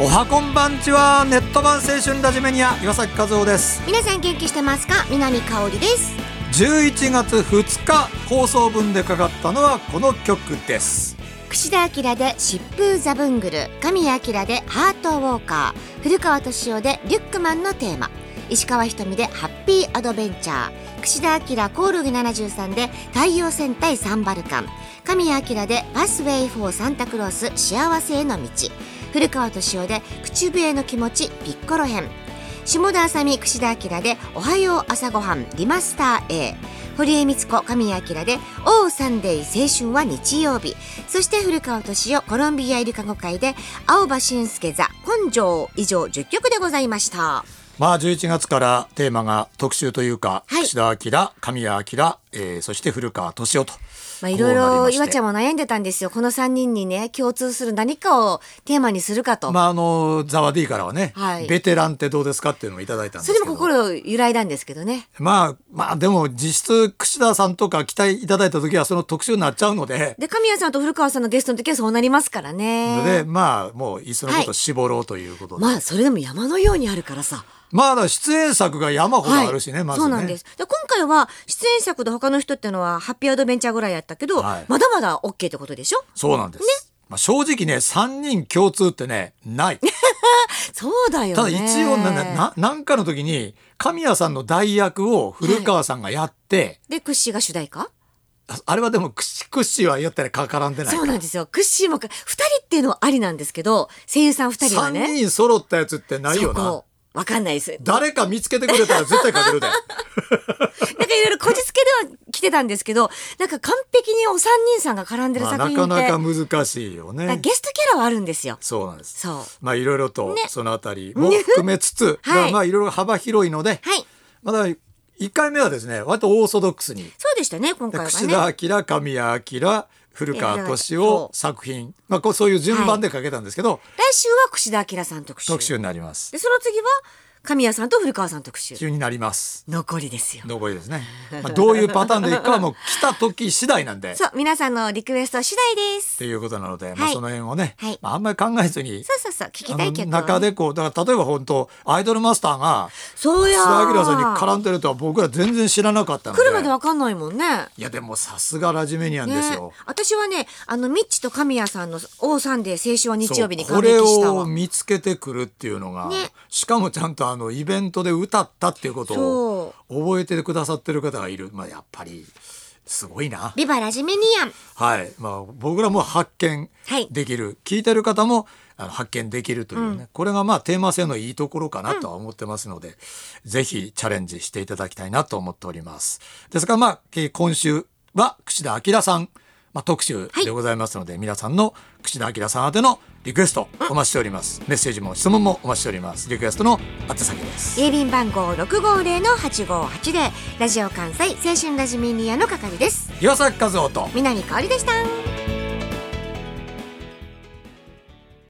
おはこんばんちは。ネット版青春ラジメニア岩崎和夫です。 皆さん元気してますか？南香織です。 11月2日放送分でかかったのはこの曲です。 櫛田明で疾風ザブングル、神谷明でハートウォーカー、古川敏夫でリュックマンのテーマ、石川ひとみでハッピーアドベンチャー、櫛田明コオロギ73で太陽戦隊サンバルカン、神谷明でパスウェイフォーサンタクロース幸せへの道、古川敏夫で口笛の気持ちピッコロ編、下田あさみ櫛田明でおはよう朝ごはんリマスター A、 堀江光子神谷明でオーサンデー青春は日曜日、そして古川敏夫コロンビアイルカ語会で青葉俊介ザ根性。以上10曲でございました。 11月からテーマが特集というか、 はい、 櫛田明、神谷明、そして古川敏夫と、 いろいろ岩ちゃんも悩んでたんですよ。この3人にね共通する何かをテーマにするかと。 ザワディからはね、はい、ベテランってどうですかっていうのをいただいたんですけど、 それも心揺らいだんですけどね。 でも実質櫛田さんとか期待いただいた時はその特集になっちゃうので、 神谷さんと古川さんのゲストの時はそうなりますからね。 でもういっそのこと絞ろうということで、 それでも山のようにあるからさ、 出演作が山ほどあるしね、まずね。 そうなんです。で今回は出演作で他の人っていうのはハッピーアドベンチャーぐらいやったけど、まだまだ OK ってことでしょ。 そうなんです、ね。正直ね3人共通ってねないそうだよね。 ただ一応なんかの時に神谷さんの代役を古川さんがやって、 でクッシーが主題歌。 あれはでもクッシーはやったらかからんでない。 そうなんですよ。クッシーも2人っていうのはありなんですけど、声優さん2人はね 3人揃ったやつってないよな。 わかんないです。 誰か見つけてくれたら絶対かけるでなんかいろいろこじつけでは来てたんですけど、なんか完璧にお三人さんが絡んでる作品って、 なかなか難しいよね。 ゲストキャラはあるんですよ。 そうなんです。 そういろいろとそのあたりも含めつつ、いろいろ幅広いので、まだ1回目はですね割とオーソドックスに。 そうでしたね今回はね。 櫛田明、神谷明、古川敏夫作品、そういう順番でかけたんですけど、 来週は櫛田明さん特集になります。 でその次は神谷さんと古川さん特集になります。 残りですよ。 残りですね。どういうパターンでいくかはもう来た時次第なんで。 そう、皆さんのリクエスト次第ですっていうことなので、その辺をね、あんまり考えずに、 聞きたいけど中でだから例えば本当アイドルマスターがそうや櫛田明さんに絡んでるとは僕ら全然知らなかったので。 来るまで分かんないもんね。 いやでもさすがラジメニアンですよ。 私はねミッチと神谷さんのオーサンデー青春は日曜日に感激したわ。 これを見つけてくるっていうのが、しかもちゃんとイベントで歌ったっていうことを覚えてくださってる方がいる。やっぱりすごいな。 ビバラジメニアン。 はい、僕らも発見できる、聞いてる方も発見できるというね、これがテーマ性のいいところかなとは思ってますので、ぜひチャレンジしていただきたいなと思っております。ですが今週は櫛田明さん、特集でございますので、皆さんの櫛田明さん宛てのリクエストお待ちしております。メッセージも質問もお待ちしております。リクエストの宛先です。 郵便番号 650-8580 ラジオ関西青春ラジメニアの係です。 岩崎和夫と南香織でした。